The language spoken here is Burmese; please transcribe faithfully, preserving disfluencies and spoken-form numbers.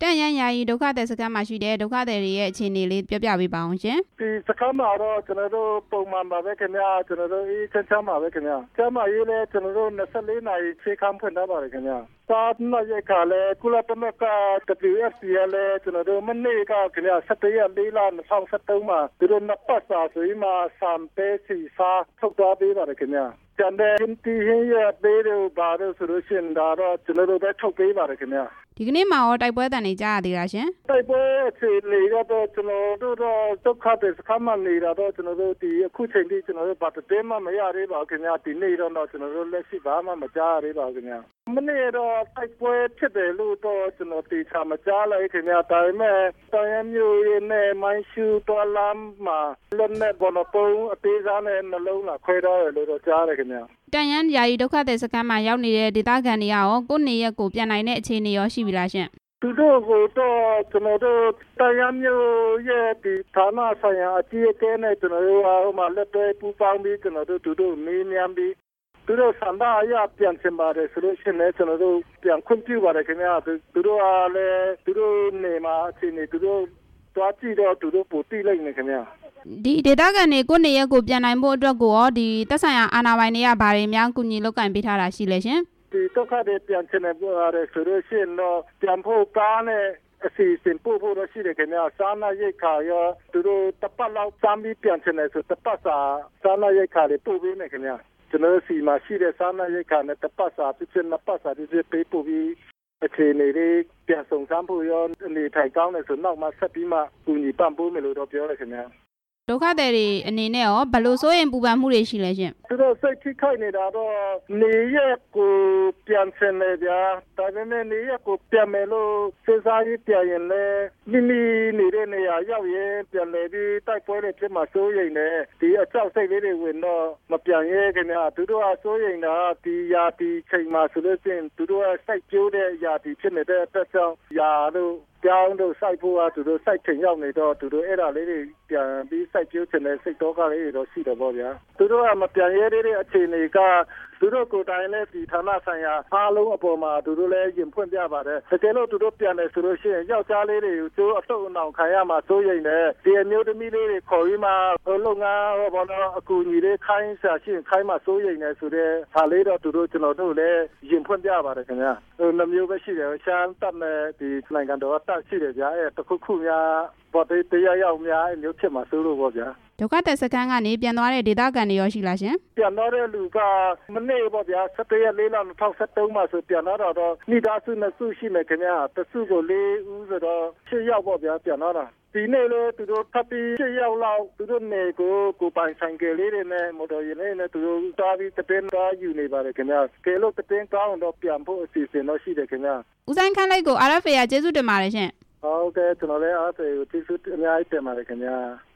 တန်ရန်ယာယီဒုက္ခသည်စခန်းမှာရှိတဲ့ဒုက္ခသည်တွေရဲ့အခြေအနေလေးပြောပြပေးပါအောင်ရှင်ဒီစခန်းမှာတော့ကျွန်တော်တို့ပုံမှန်ပါပဲခင်ဗျာကျွန်တော်တို့အေးချမ်းချမ်းပါပဲခင်ဗျာကျမရေးလဲကျွန်တော်တို့ยี่สิบสี่နာရီခေခမ်းဖွင့်ထားပါတယ်ခင်ဗျာစာမရခါလဲကုလသမဂ္ဂ W F P လဲကျွန်တော်တို့မနေ့ကခင်ဗျာ十一ရက်၄လ二零一三မှာသူတို့နှစ်ပတ်စာဆိုပြီးမှစံပေးစီစာထုတ်သွားပေးပါတယ်ခင်ဗျာကျန်တဲ့ဒီဟင်းရပေးလို့ပါလို့ဆိုလို့ရှိရင်ဒါတော့ကျွန်တော်တို့ပဲထုတ်ပေးပါတယ်ခင်ဗျာဒီကနေ့မှာရောတိုက်ပွဲတန်နေကြရသေးတာရှင်တိုက်ပွဲအခြေအနေကတော့ကျွန်တော်တို့တော့ဒုက္ခသည်စခန်းမှာနေတာတော့ကျွန်တော်တို့ဒီအခုချိန်ထိကျွန်တော်တို့ဘာတည်းမှမရသေးပါဘူးခင်ဗျာဒီနေ့တော့ကျွန်တော်တို့လက်ရှိဘာမှမကြားရသေးပါဘူးခင်ဗျာမနေ့တော့တိုက်ပွဲဖြစ်တယ်လို့တော့ကျွန်တော်တေချာမကြားလိုက်ခင်ဗျာဒါပေမဲ့တန်ရမျိုးရင်းနဲ့မိုင်းရှူတော်လမ်းမှာလက်နဲ့ဘောနပုံးအသေးစားနဲ့နှလုံးလာခွဲတော့တယ်လို့တော့ကြားတယ်ခင်ဗျာတန်ရန်ယာယီဒုက္ခသည်စခန်းမှာရောက်နေတဲ့ဒေသခံတွေရောကိုယ့်နေရက်ကိုပြန်နိုင်တဲ့အခြေအနေရောရှိပြီလားရှင်သူတို့ကတော့ကျွန်တော်တို့တန်ရန်မျိုးရဲ့ဒီဌာနဆိုင်ရာအကြီးအကဲနဲ့ကျွန်တော်တို့ဟိုမှာလက်တွေပူပေါင်းပြီးကျွန်တော်တို့သူတို့နေမြန်းပြီးသူတို့ဆန္ဒအရပြန်ချင်ပါတယ်ဆိုလို့ရှိရင်ကျွန်တော်တို့ပြန်ခွင့်ပြုပါတယ်ခင်ဗျာသူတို့ကလည်းသူတို့နေမှာအချိန်နေသူတို့တွားကြည့်တော့သူတို့ပို့တိလိုက်နေခင်ဗျာဒီဒေသခံတွေကိုယ့်နေရက်ကိုပြန်နိုင်ဖို့အတွက်ကိုရောဒီသက်ဆိုင်ရာအာဏာပိုင်တွေကဘာတွေများကူညီလုပ်ကင်ပေးထားတာရှိလဲရှင်ဒီတော့ခါတဲ့ပြန်ချင်တယ်ပြောရတယ်ဆိုလို့ရှိရင်တော့ပြန်ဖို့ကားနဲ့အစီအစဉ်ပို့ဖို့ရှိတယ်ခင်ဗျာစားနပ်ရိက္ခာရောသူတို့တပတ်လောက်စမ်းပြီးပြန်ချင်တယ်ဆိုတပတ်စာစားနပ်ရိက္ခာတွေပို့ပေးမယ်ခင်ဗျာကျွန်တော်စီမှာရှိတဲ့စားနပ်ရိက္ခာနဲ့တပတ်စာတစ်ချက်နှစ်ပတ်စာတစ်ချက်ပေးပို့ပြီးအခြေအနေလေးပြန်ဆောင်စမ်းဖို့ရောအနေထိုင်ကောင်းတယ်ဆိုနောက်မှဆက်ပြီးမှကူညီပံ့ပိုးမယ်လို့တော့ပြောရခင်ဗျာဒုက္ခသည်တွေအနေနဲ့ရောဘယ်လိုစိုးရင်ပူပန်မှုတွေရှိလဲရှင်သူတို့စိတ်ထိခိုက်နေတာတော့နေရက်ကိုပြန်ဆင်နေကြဒါပေမဲ့နေရက်ကိုပြန်မယ်လို့စဉ်းစားရပြန်ရင်လည်းမိမိနေတဲ့နေရာရောက်ရင်ပြန်လေပြီးတိုက်ပွဲတွေဖြစ်မှစိုးရိမ်နေဒီအကြောက်စိတ်လေးတွေဝင်တော့မပြန်ရဲခင်ဗျာသူတို့ကစိုးရိမ်တာဒီယာတီချိန်မှာဆိုလို့ရှိရင်သူတို့ကစိုက်ကျိုးတဲ့ယာတီဖြစ်နေတဲ့အတွက်ကြောင့်ယာတို့ကြောင်းတို့စိုက်ဖို့ကသူတို့စိုက်ချိန်ရောက်နေတော့သူတို့အဲ့ဒါလေးတွေပြန်ပြီးစိုက်ကျိုးချင်တဲ့စိတ်တော့ကလေးတွေတော့ရှိတယ်ပေါ့ဗျာသူတို့ကမပြန်ရဲတဲ့အခြေအနေကသူတို့ကိုယ်တိုင်လည်းဒီဌာနဆိုင်ရာအားလုံးအပေါ်မှာသူတို့လည်းရင်ဖွင့်ပြပါတယ်တကယ်လို့သူတို့ပြန်တယ်ဆိုလို့ရှိရင်ယောက်ျားလေးတွေကိုကျိုးအဆုတ်အနောင်ခံရမှာစိုးရိမ်တယ်ဒီအမျိုးသမီးလေးတွေခေါ်ပြီးမှလုပ်ငန်းဟောဘောတော့အကူအညီလေးခိုင်းဆရာရှိရင်ခိုင်းမှစိုးရိမ်တယ်ဆိုတဲ့ဟာလေးတော့သူတို့ကျွန်တော်တို့လည်းရင်ဖွင့်ပြပါတယ်ခင်ဗျာဟိုနှမျိုးပဲရှိတယ်ရှမ်းတပ်နဲ့ဒီနိုင်ငံတော်တပ်ရှိတယ်ဗျာအဲတခုခုများဘာတေးတရားရောက်များအမျိုးဖြစ်မှာစိုးလို့ပေါ့ဗျာဒုက္ခသည်စခန်းကနေပြန်သွားတဲ့ဒေသခံတွေရောရှိလားရှင်ပြန်သွားတဲ့လူကမနေ့ပေါ့ဗျာ十一ရက်၄လ二零一三မှာဆိုပြန်လာတော့မိသားစုနှစ်စုရှိမယ်ခင်ဗျာတစုကိုလေးဦးဆိုတော့ရှစ်ယောက်ပေါ့ဗျာပြန်လာတာဒီနေ့လေသူတို့ဖတ်ပြီးရှစ်ယောက်လောက်သူတို့နေကိုကိုပိုင်ဆိုင်ကလေးတွေနဲ့မော်တော်ယာဉ်လေးနဲ့သူတို့တားပြီးတည်င်းသားယူနေပါတယ်ခင်ဗျာကဲလို့တည်င်းကောင်းတော့ပြန်ဖို့အစီအစဉ်တော့ရှိတယ်ခင်ဗျာဦးဆိုင်ခန့်လိုက်ကို R F A ကကျေးဇူးတင်ပါတယ်ရှင်ဟုတ်ကဲ့ကျွန်တော်လည်းအားပေးကျေးဇူးအများကြီးတင်ပါတယ်ခင်ဗျာ